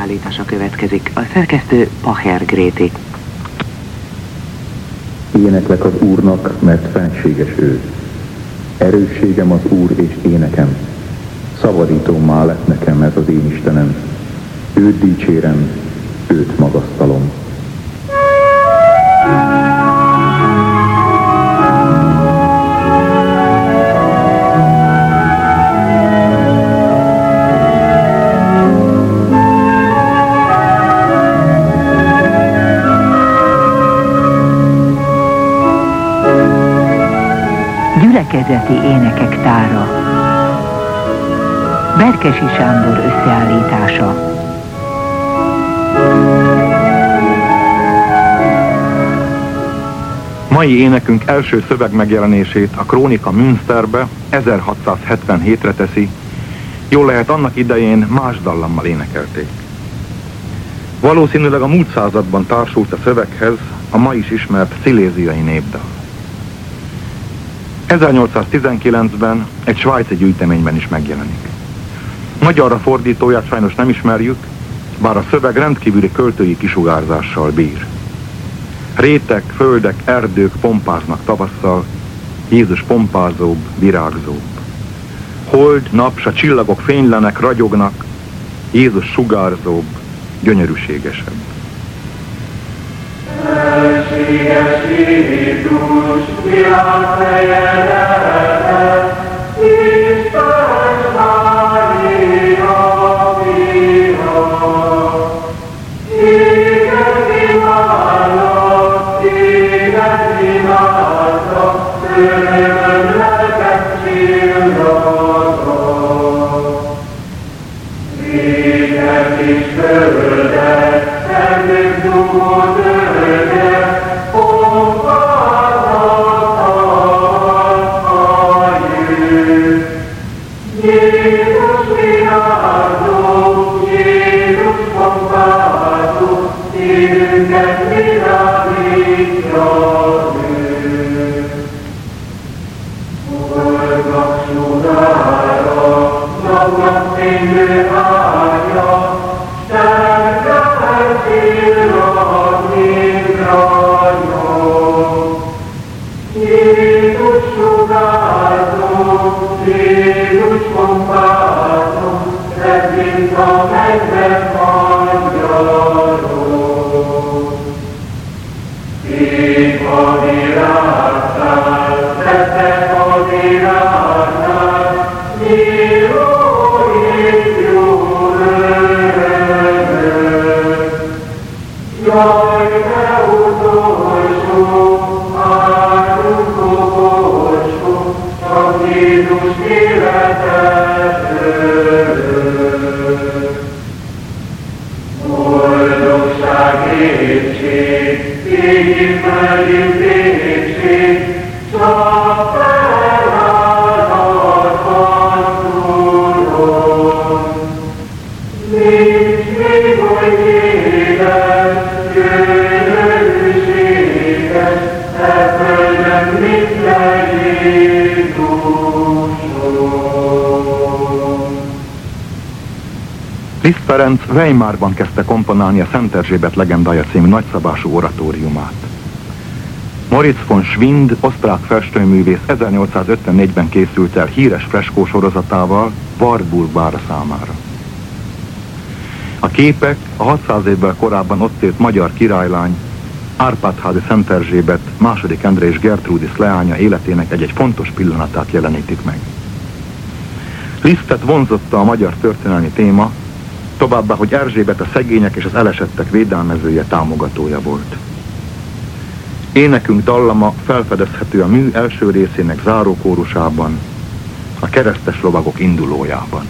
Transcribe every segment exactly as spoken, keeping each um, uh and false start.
összeállítása következik. A szerkesztő Pacher Gréti. Éneklek az Úrnak, mert fenséges ő. Erősségem az Úr és énekem. Szabadítómmá lett nekem ez az én Istenem. Őt dicsérem, őt magasztalom. Gyülekezeti énekek tára. Berkesi Sándor összeállítása. Mai énekünk első szövegmegjelenését a Krónika Münsterbe ezerhatszázhetvenhétre teszi, jól lehet annak idején más dallammal énekelték. Valószínűleg a múlt században társult a szöveghez a ma is ismert sziléziai népdal. ezernyolcszáztizenkilencben egy svájci gyűjteményben is megjelenik. Magyarra fordítóját sajnos nem ismerjük, bár a szöveg rendkívüli költői kisugárzással bír. Rétek, földek, erdők pompáznak tavasszal, Jézus pompázóbb, virágzóbb. Hold, nap s a csillagok fénylenek, ragyognak, Jézus sugárzóbb, gyönyörűségesebb. Elséges Jézus, világfejedelme, Isten's Mária, Mira. Téged imádlak, téged imádlak, örömöm lelkem csillaga. Régek és földek, szentök dugó tölgyek, Jézus virágzó, Jézus pompázó, szívünket világítja ő. Boldog sugára, napnak fénylő ágya, sterkel csillag, mint ragyog. Jézus sugárzó, Jézus pompázó, szebb, mint a mennyek angyalok. Ég a virágszál, tettek a virágnál, nyíló ifjú örömök. Jaj, de utolsó, árunk koporsó, csak Jézus életet örök. Boldogság, étség, égi földi végség, csak felállhatban túlon. Nincs még oly élet, gyönyörűséges, e földön minden Jézuson. Liszt Ferenc Weimarban kezdte komponálni a Szent Erzsébet legendája című nagyszabású oratóriumát. Moritz von Schwind, osztrák festőművész ezernyolcszázötvennégyben készült el híres freskó sorozatával Wartburg bára számára. A képek a hatszáz évvel korábban ott élt magyar királylány, Árpád-házi Szent Erzsébet, második Endre és Gertrudis leánya életének egy-egy fontos pillanatát jelenítik meg. Lisztet vonzotta a magyar történelmi téma, továbbá, hogy Erzsébet a szegények és az elesettek védelmezője, támogatója volt. Énekünk dallama felfedezhető a mű első részének zárókórusában, a keresztes lovagok indulójában.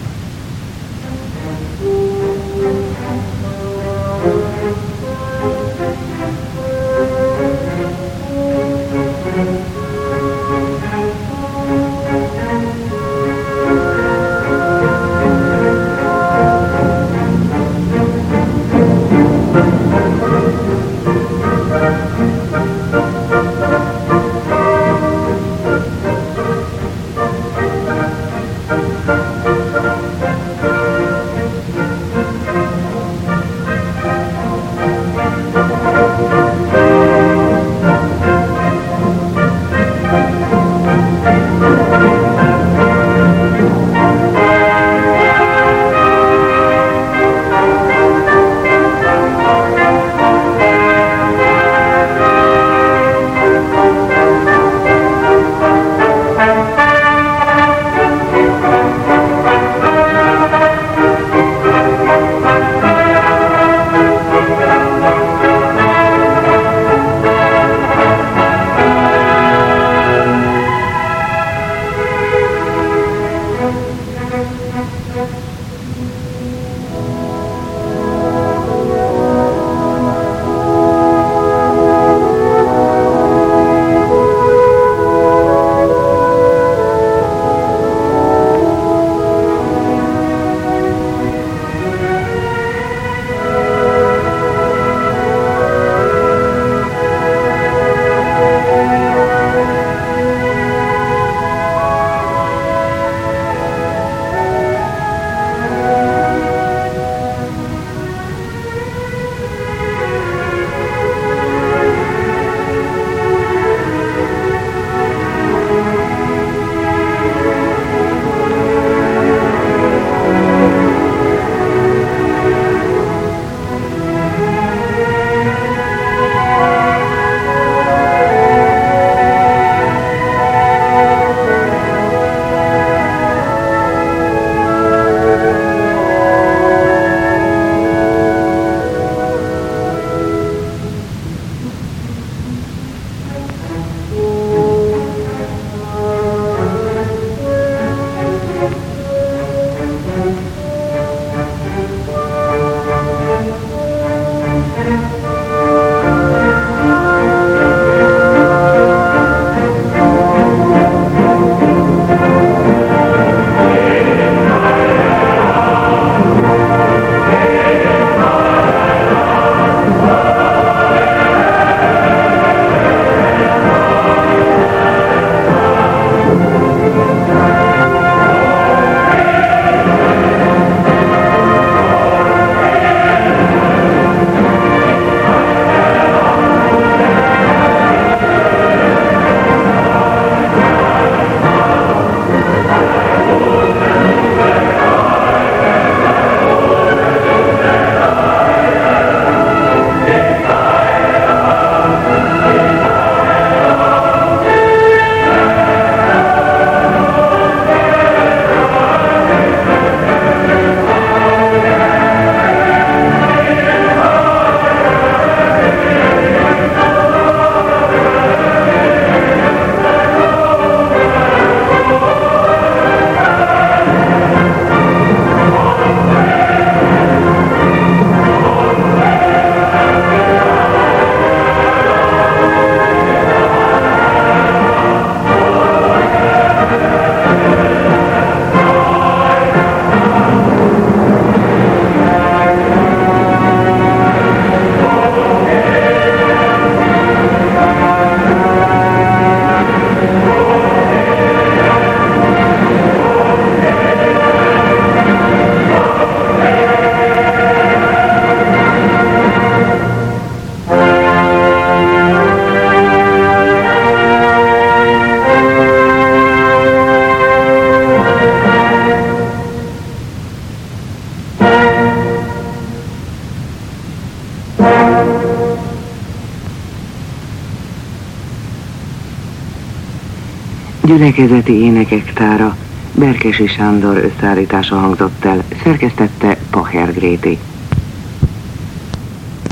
Gyülekezeti énekek tára, Berkesi Sándor összeállítása hangzott el, szerkesztette Pacher Gréti.